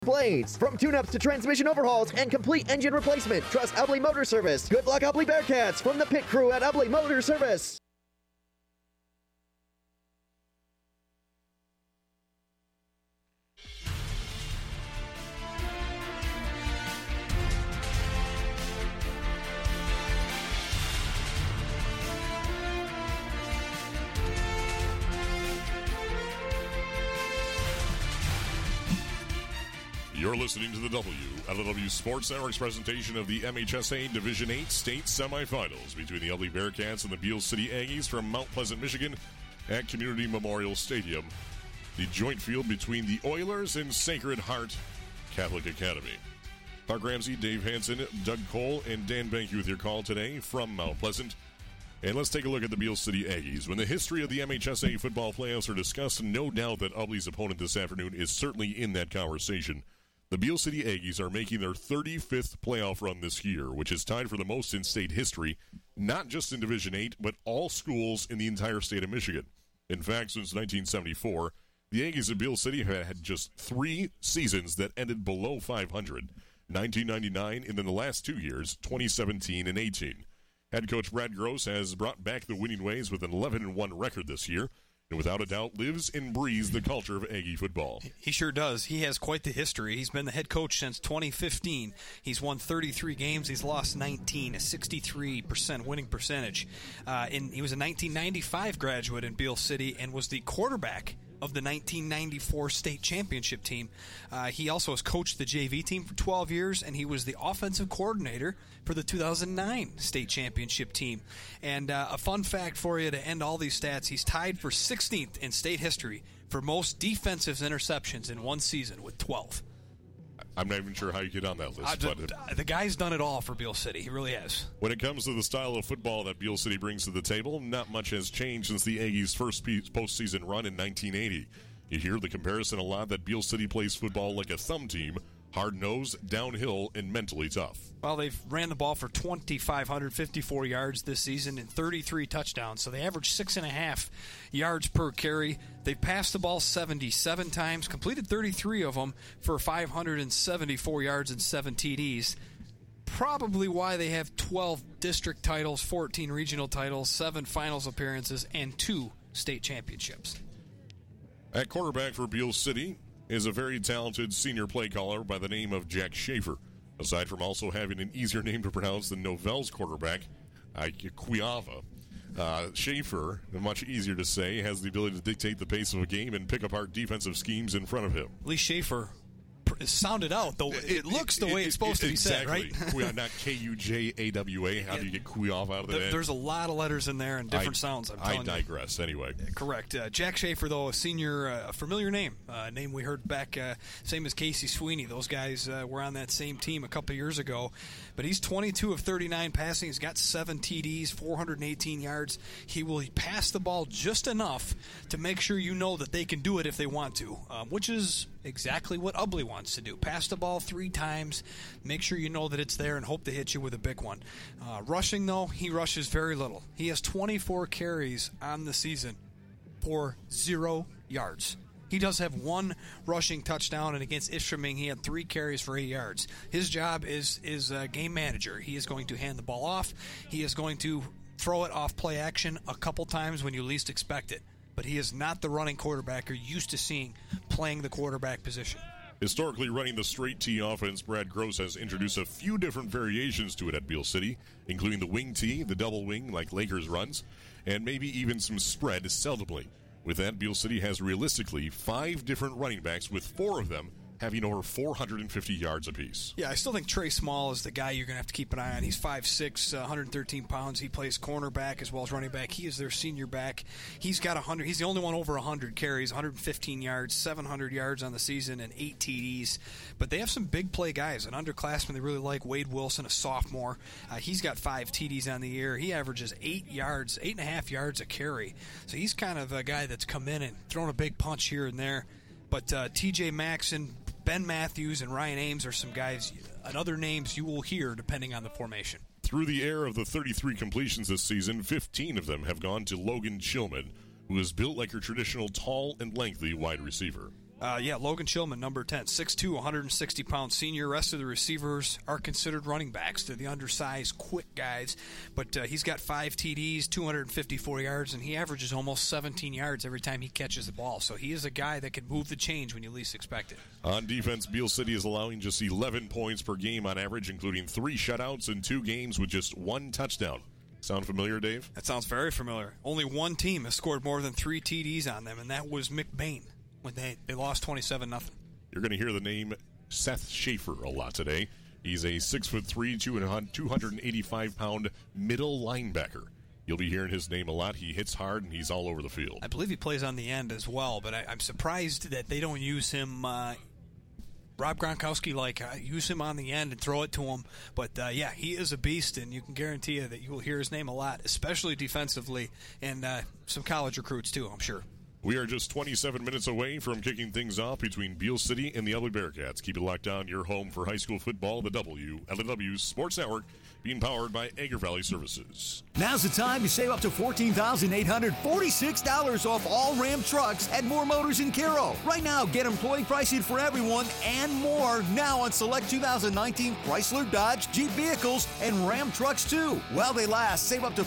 blades. From tune-ups to transmission overhauls and complete engine replacement, trust Ubley Motor Service. Good luck, Ubley Bearcats, from the pit crew at Ubley Motor Service. You're listening to the WLW Sports Network's presentation of the MHSA Division 8 state semifinals between the Ubley Bearcats and the Beal City Aggies from Mount Pleasant, Michigan at Community Memorial Stadium, the joint field between the Oilers and Sacred Heart Catholic Academy. Clark Ramsey, Dave Hansen, Doug Cole, and Dan Banky with your call today from Mount Pleasant. And let's take a look at the Beal City Aggies. When the history of the MHSA football playoffs are discussed, no doubt that Ubley's opponent this afternoon is certainly in that conversation. The Beal City Aggies are making their 35th playoff run this year, which is tied for the most in state history, not just in Division 8, but all schools in the entire state of Michigan. In fact, since 1974, the Aggies of Beal City have had just 3 seasons that ended below 500, 1999, and then the last 2 years, 2017 and 18. Head coach Brad Gross has brought back the winning ways with an 11-1 record this year, and without a doubt lives and breathes the culture of Aggie football. He sure does. He has quite the history. He's been the head coach since 2015. He's won 33 games. He's lost 19, a 63% winning percentage. He was a 1995 graduate in Beal City and was the quarterback of the 1994 state championship team. He also has coached the JV team for 12 years, and he was the offensive coordinator for the 2009 state championship team. And a fun fact for you to end all these stats, he's tied for 16th in state history for most defensive interceptions in one season with 12. I'm not even sure how you get on that list. The guy's done it all for Beal City. He really has. When it comes to the style of football that Beal City brings to the table, not much has changed since the Aggies' first postseason run in 1980. You hear the comparison a lot that Beal City plays football like a thumb team, hard-nosed, downhill, and mentally tough. Well, they've ran the ball for 2,554 yards this season and 33 touchdowns, so they average 6.5 yards per carry. They passed the ball 77 times, completed 33 of them for 574 yards and 7 TDs. Probably why they have 12 district titles, 14 regional titles, 7 finals appearances, and 2 state championships. At quarterback for Beal City is a very talented senior play caller by the name of Jack Schaefer. Aside from also having an easier name to pronounce than Novel's quarterback, Cuiava. Schaefer, much easier to say, has the ability to dictate the pace of a game and pick apart defensive schemes in front of him. Lee Schaefer sounded out, though it looks the way it's supposed to be said, right? Not Kujawa. How do you get Cuiava out of that? There's a lot of letters in there and different sounds. I digress. Anyway, correct. Jack Schaefer, though, a senior, a familiar name, a name we heard back, same as Casey Sweeney. Those guys were on that same team a couple years ago. But he's 22 of 39 passing. He's got 7 TDs, 418 yards. He will pass the ball just enough to make sure you know that they can do it if they want to, which is exactly what Ubley wants to do. Pass the ball 3 times, make sure you know that it's there, and hope to hit you with a big one. Rushing, though, he rushes very little. He has 24 carries on the season for 0 yards. He does have 1 rushing touchdown, and against Ishpeming, he had 3 carries for 8 yards. His job is game manager. He is going to hand the ball off. He is going to throw it off play action a couple times when you least expect it. But he is not the running quarterback you're used to seeing playing the quarterback position. Historically running the straight T offense, Brad Gross has introduced a few different variations to it at Beal City, including the wing T, the double wing like Lakers runs, and maybe even some spread seldomly. With that, Beal City has realistically 5 different running backs, with 4 of them having over 450 yards apiece. Yeah, I still think Trey Small is the guy you're going to have to keep an eye on. He's 5'6", 113 pounds. He plays cornerback as well as running back. He is their senior back. He's got 100. He's the only one over 100 carries, 115 yards, 700 yards on the season, and 8 TDs. But they have some big play guys. An underclassman they really like, Wade Wilson, a sophomore. He's got 5 TDs on the year. He averages 8.5 yards a carry. So he's kind of a guy that's come in and thrown a big punch here and there. But TJ Maxson, Ben Matthews, and Ryan Ames are some guys and other names you will hear depending on the formation. Through the air of the 33 completions this season, 15 of them have gone to Logan Chillman, who is built like your traditional tall and lengthy wide receiver. Logan Chillman, number 10, 6'2", 160-pound senior. Rest of the receivers are considered running backs. They're the undersized, quick guys. But he's got 5 TDs, 254 yards, and he averages almost 17 yards every time he catches the ball. So he is a guy that can move the change when you least expect it. On defense, Beal City is allowing just 11 points per game on average, including 3 shutouts and 2 games with just 1 touchdown. Sound familiar, Dave? That sounds very familiar. Only one team has scored more than 3 TDs on them, and that was McBain when they lost 27-0. You're going to hear the name Seth Schaefer a lot today. He's a 6'3", 285-pound middle linebacker. You'll be hearing his name a lot. He hits hard, and he's all over the field. I believe he plays on the end as well, but I'm surprised that they don't use him. Rob Gronkowski, use him on the end and throw it to him. But, he is a beast, and you can guarantee you that you will hear his name a lot, especially defensively, and some college recruits, too, I'm sure. We are just 27 minutes away from kicking things off between Beal City and the Ubly Bearcats. Keep it locked on, your home for high school football, the WLW Sports Network, being powered by Agger Valley Services. Now's the time to save up to $14,846 off all Ram trucks at Moore Motors in Carroll. Right now, get employee pricing for everyone and more now on select 2019 Chrysler, Dodge, Jeep vehicles and Ram trucks too. While they last, save up to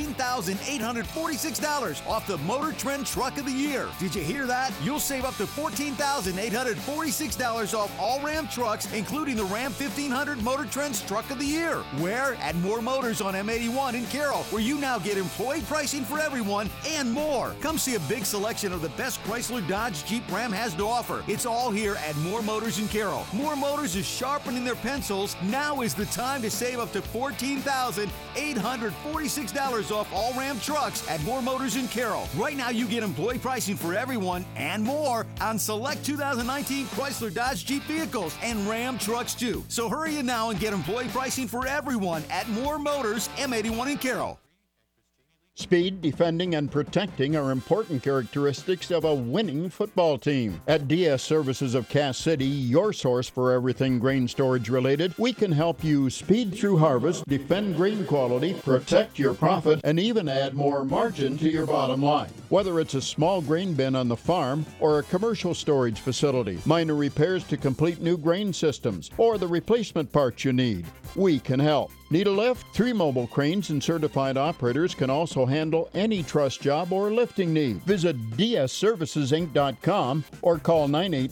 $14,846 off the Motor Trend Truck of the Year. Did you hear that? You'll save up to $14,846 off all Ram trucks, including the Ram 1500 Motor Trend's Truck of the Year. Where? At Moore Motors on M81 in Carroll, where you now get employee pricing for everyone and more. Come see a big selection of the best Chrysler, Dodge, Jeep, Ram has to offer. It's all here at Moore Motors in Carroll. Moore Motors is sharpening their pencils. Now is the time to save up to $14,846 off all Ram trucks at Moore Motors in Carroll. Right now you get employee pricing for everyone and more on select 2019 Chrysler, Dodge, Jeep vehicles and Ram trucks too. So hurry in now and get employee pricing for everyone at Moore Motors, M81 in Carroll. Speed, defending, and protecting are important characteristics of a winning football team. At DS Services of Cass City, your source for everything grain storage related, we can help you speed through harvest, defend grain quality, protect your profit, and even add more margin to your bottom line. Whether it's a small grain bin on the farm or a commercial storage facility, minor repairs to complete new grain systems, or the replacement parts you need, we can help. Need a lift? 3 mobile cranes and certified operators can also handle any truss job or lifting need. Visit dsservicesinc.com or call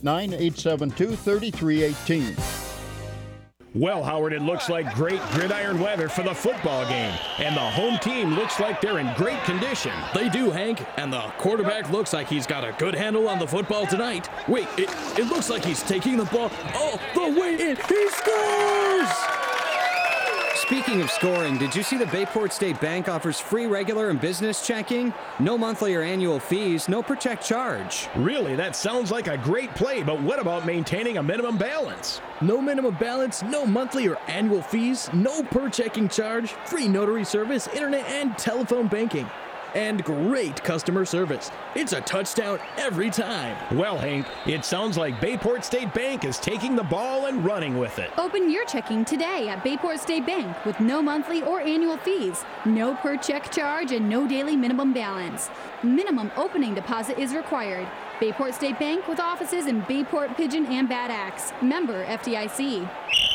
989-872-3318. Well, Howard, it looks like great gridiron weather for the football game, and the home team looks like they're in great condition. They do, Hank, and the quarterback looks like he's got a good handle on the football tonight. Wait, it looks like he's taking the ball all the way in. He scores! Speaking of scoring, did you see the Bayport State Bank offers free regular and business checking? No monthly or annual fees, no per check charge. Really, that sounds like a great play, but what about maintaining a minimum balance? No minimum balance, no monthly or annual fees, no per checking charge, free notary service, internet and telephone banking. And great customer service. It's a touchdown every time. Well, Hank, it sounds like Bayport State Bank is taking the ball and running with it. Open your checking today at Bayport State Bank with no monthly or annual fees, no per check charge, and no daily minimum balance. Minimum opening deposit is required. Bayport State Bank with offices in Bayport, Pigeon, and Bad Axe. Member FDIC.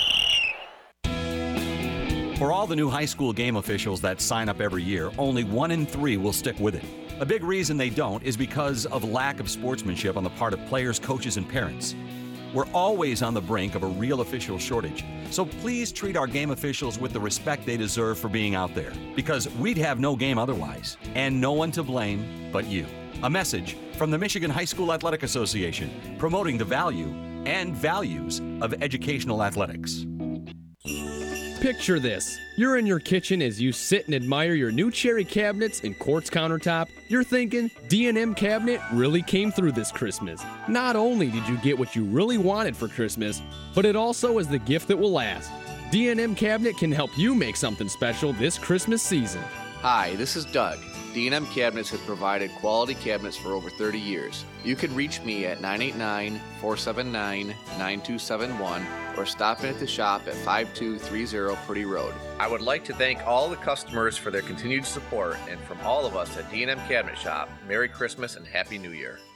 For all the new high school game officials that sign up every year, only 1 in 3 will stick with it. A big reason they don't is because of lack of sportsmanship on the part of players, coaches, and parents. We're always on the brink of a real official shortage, so please treat our game officials with the respect they deserve for being out there, because we'd have no game otherwise, and no one to blame but you. A message from the Michigan High School Athletic Association, promoting the value and values of educational athletics. Picture this. You're in your kitchen as you sit and admire your new cherry cabinets and quartz countertop. You're thinking, D&M Cabinet really came through this Christmas. Not only did you get what you really wanted for Christmas, but it also is the gift that will last. D&M Cabinet can help you make something special this Christmas season. Hi, this is Doug. D&M Cabinets has provided quality cabinets for over 30 years. You can reach me at 989-479-9271 or stop in at the shop at 5230 Purdy Road. I would like to thank all the customers for their continued support, and from all of us at D&M Cabinet Shop, Merry Christmas and Happy New Year.